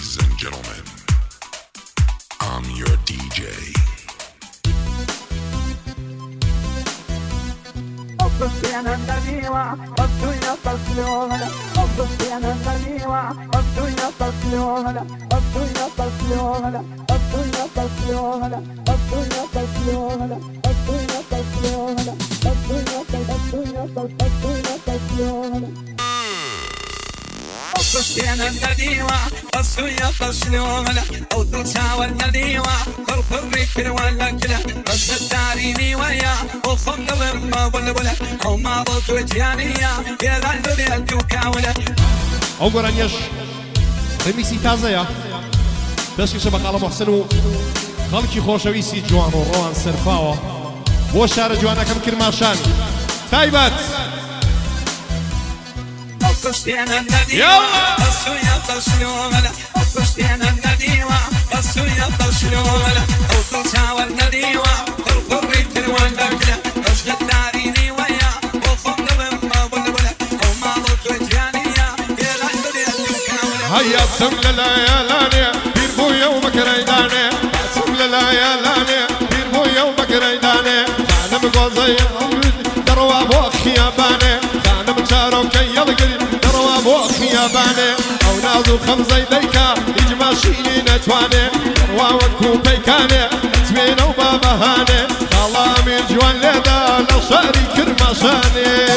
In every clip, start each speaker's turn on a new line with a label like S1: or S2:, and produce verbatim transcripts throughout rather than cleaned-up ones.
S1: Ladies and gentlemen, I'm your D J.
S2: Opustiana daniła, odczuję pasjonę. Opustiana daniła, odczuję pasjonę. Odczuję pasjonę, odczuję pasjonę. Odczuję pasjonę, odczuję pasjonę. Odczuję pasjonę, odczuję pasjonę. Opustiana daniła, odczuję pasjonę. Odczuła daniła, korpory kierwala kila. Rozdarili waya, ofondłem ma wala. O ma botujania, yeraldo de tukawala.
S3: Ogoraniash remisi تازه بس كسب قال محسن خلقي خوشويسي جوان وروان سرفاوة وشار جوانا كم كرماشان تايبات يلا
S2: السويا تشلوملا وكشتينا النديوة السويا تشلوملا وكشاوى النديوة القري تروان لكلا رشد الداريني ويا وفضل ما بلبلا وما بطوتيانية يا لحظة الدكاولة
S3: هيا تسمل لا يا لاني بير بو يومك ريداني تسمل لا يا لاني بير بو يومك ريداني خانم قوزي دروا بو خياباني خانم شارو كي يلقري دروا بو خياباني او نازو خمزي ديكا يجماشيني نتواني دروا وكو بيكاني تبين وبابا هاني الله امير جوان ليدا لشاري كرماشاني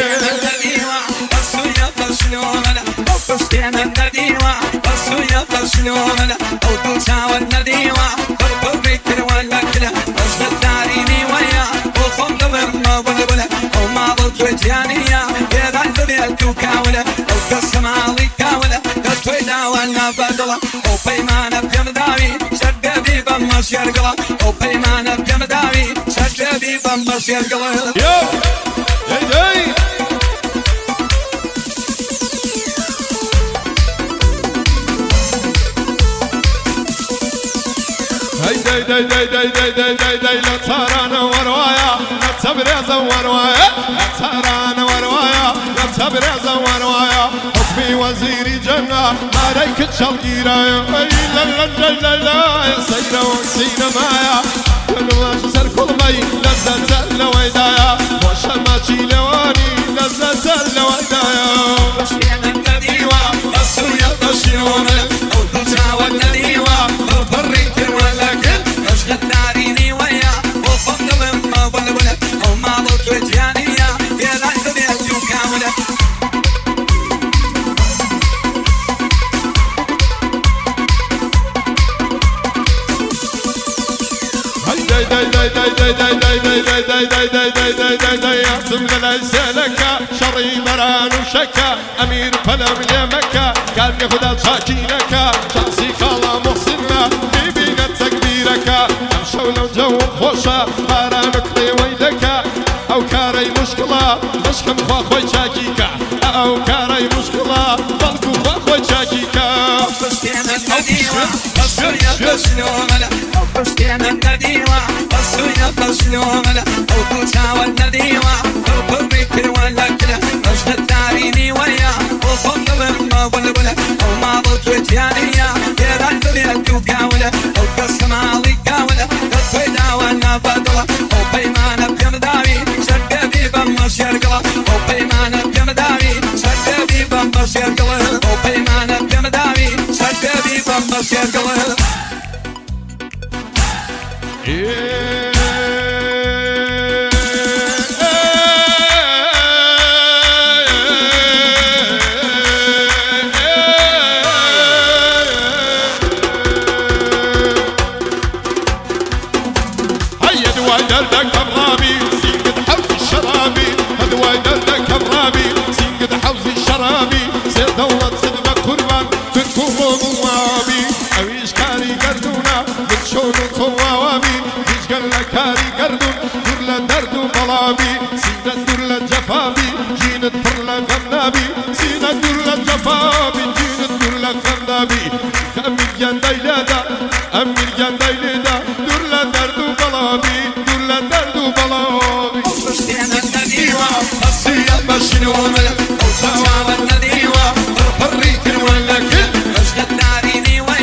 S2: وكشتينا النديوة السويا تشلوملا وكشاوى النديوة القري تروان لكلا رشد الداريني ويا وفضل ما بلبلا وما بطوتيانية يا لحظة الدكاولة وقسم علي كاولة قطويدا وانا بدلا وبيمانا بجمداوي شد بيبا مش يرقلا وبيمانا بجمداوي شد بيبا مش يرقلا
S3: يو هي هي هاي داي داي داي داي داي داي داي لا ترانا وروايا لا تبرز وروايا لا ترانا وروايا لا تبرز وروايا حكمي وزيري جنة عليك تشلقيرايا اي لا لا لا لا لا يا سيدة وسيدة معايا كل ما شسر كل مي لذة اللويدايا وشماتي لواني لذة اللويدايا
S2: وكشتينا النديوة السويا تشلوملا وكشاوى النديوة القري تروان لكلا رشد الداريني ويا وفضل ما بلبلا وما بطوتيانية يا لحظة الدكاولة
S3: داي داي داي داي داي داي داي داي داي داي داي داي داي داي داي يعصم ليس لك شري مران وشكا امير فلم لمكة قال ياخذ ساكينك شخصي خاله محسن بيبينا تكبيرك امشوا لو جو خوشة بارانك ويدك او كاري مشكلة مشكم خوخوي شاكيكا او كاري مشكلة بلكو خوخوي شاكيكا
S2: وكشتينا النديوة السويا تشلوملا وكشتينا النديوة السويا تشلوملا وكشاوى النديوة القري تروان لكلا رشد الداريني ويا وفضل ما بلبلا وما بطوتيانية يا لحظة الدكاولة وقسم علي كاولة قطويدا وانا بدلا وبيمانا بجمداوي شد بيبا مش يرقلا وبيمانا بجمداوي شد بيبا مش يرقلا وبيمانا بجمداوي شد بيبا مش يرقلا
S3: هيا دواي دردك الرابي سينقد حوز الشرابي هدواي دردك الرابي سينقد حوز الشرابي سير دولة صدمة قربان تنكوه موابي اويش كاري قردونا بتشون صوابي ايش قال لك كاري قردون دور لدردو بلابي سينا دور لجفابي جينا دور لغنابي سينا دور لجفابي جينا دور لغنابي امير جان دايلادا امير جان دايلادا دور لدردو بلابي دور لدردو بلابي
S2: وكشتينا النديوة السويا تشلوملا وكشاوى النديوة القري تروان لكلا رشد الداريني ويا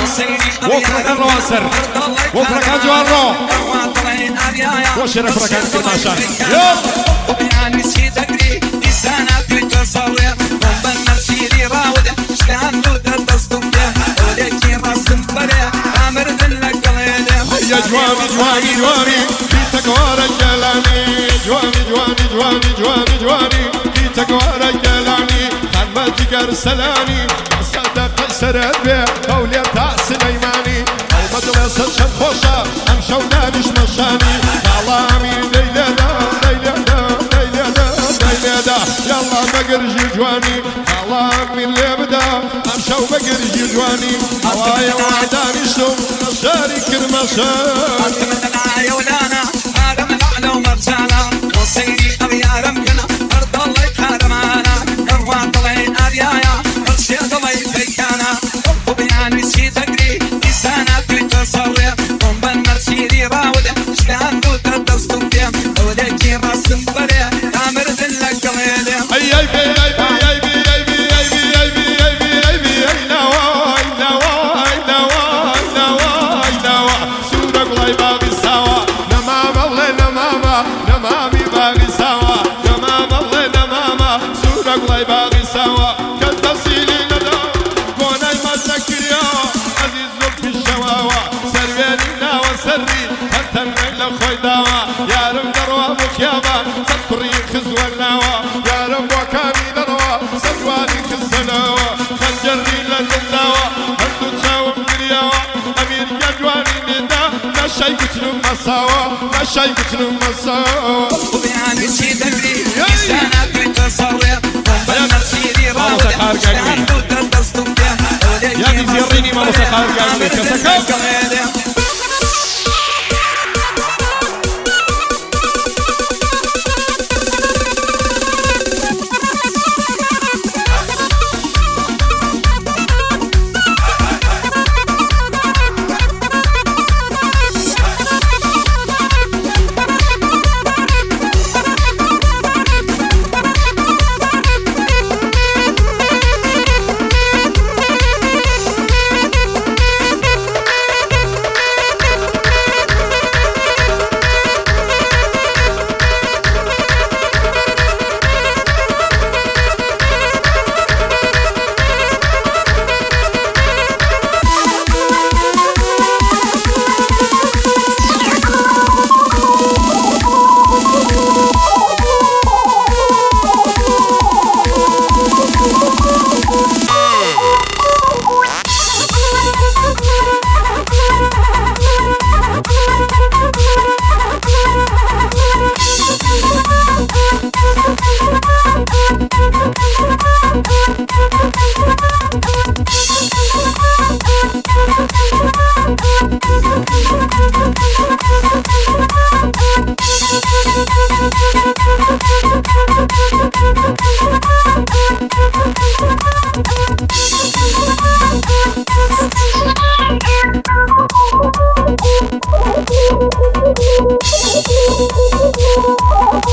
S3: وفركان رواسر وفركان جوارو وشرف فركان كرماشان يلا
S2: وبيعني سي تقري لسانك لتصور ومن نفسي لي راودة شلان دودة تصدمده ولكي راسم فريق امر دلك قليله
S3: يا جوامي جوامي جوامي في تقوار الجلاني جوامي جوامي جوامي جوامي جوامي في تقوار الجلاني خدمة جقر سلاني صدق قيسر البيع قولي بتاع سليماني او مدرسة شمخوشة امشو نابش مشاني كلامي ليلة دا ليلة دا ليلة دا ليلة دا يلا بقرجي جواني كلامي اللي بدا امشو بقرجي جواني هوايا وعداني شوم نشاري كرمشان
S2: انت من العاية ولانا هذا من اعلى ومرجانا وصيري ابيا رمكنا ارض الله يتحارم معانا اروى طلعين ابيايا ارشي الله يفيكانا وبيعني سي تقري لسانك لتصور ومن مرسي لي راودة شلان دودة تصدمده ولكي راسم فريق امر دلك قليله
S3: اي اي بي اي بي اي بي اي بي اي بي اي بي اي بي اي بي اي نواي نواي نواي نواي نواي سورك الله باقي سوا نمام الله نماما نمامي باقي سوا نمام الله نماما سورك الله باقي سوا كالتفصيلي ندى كوني ما تذكريا عزيز في الشواوى سربينينا وسري حتى الليل خوي داوا يا رب دروا مخيابا صدقري خزوى الناوى يا رب وكامي دروا صدواني كالسلاوى خنجرني للداوى هندو تشاوم كرياوى امير يجواني ندا لا شي قتلوا مساوى لا شي قتلوا مساوى
S2: وبيعني سي تقري لسانك لتصور ومن مرسي لي راودة شلان دودة تصدمده
S3: يا دي زيريني ما مسخار قلبي كسكو
S4: Thank you.